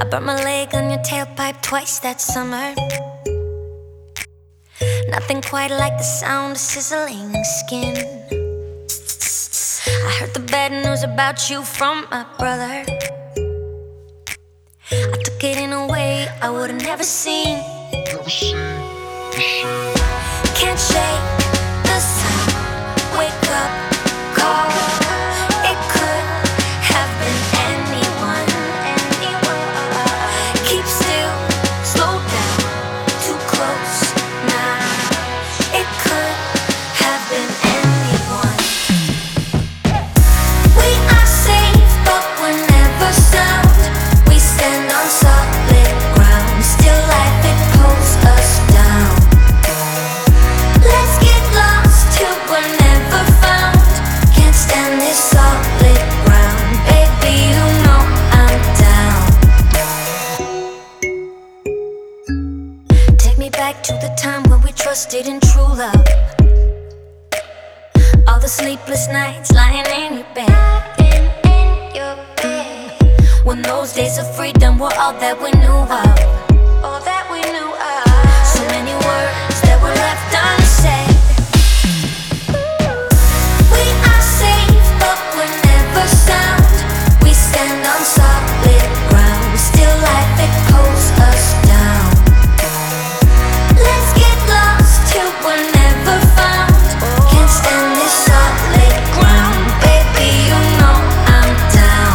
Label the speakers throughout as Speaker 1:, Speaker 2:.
Speaker 1: burnt my leg on your tailpipe twice that summer. Nothing quite like the sound of sizzling skin. I heard the bad news about you from my brother. I took it in a way I would've never seen. Can't shake the sun, wake up, call. It could have been anyone. Keep still, slow down, too close now. It could have been anyone. We are safe, but we're never sound. We stand on solid ground. Still life, it pulls us down. Let's get lost till we're never found. Can't stand this solid ground. Baby, you know I'm down. Take me back to the time when we trusted in true love. All the sleepless nights lying in your bed. When those days of freedom were all that we knew of. All that we knew of. So many words that were left unsaid. We are safe, but we're never sound. We stand on solid ground. Still life, it pulls us down. Let's get lost till we're never found. Can't stand this solid ground. Baby, you know I'm down.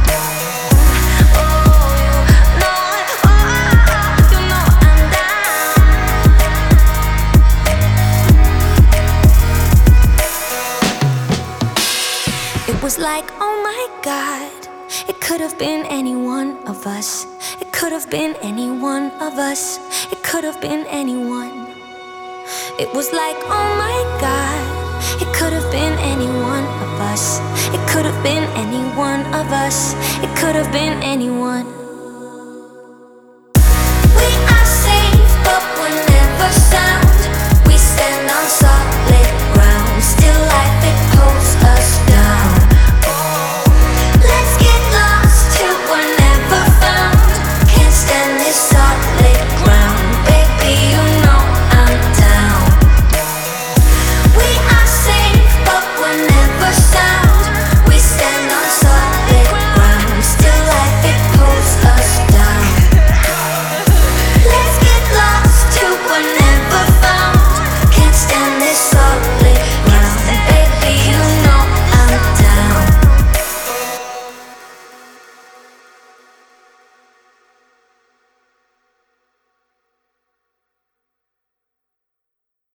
Speaker 1: It was like, oh my God, it could have been any one of us. It could have been any one of us. It could have been anyone. It was like, oh my God, it could have been any one of us. It could have been any one of us. It could have been anyone.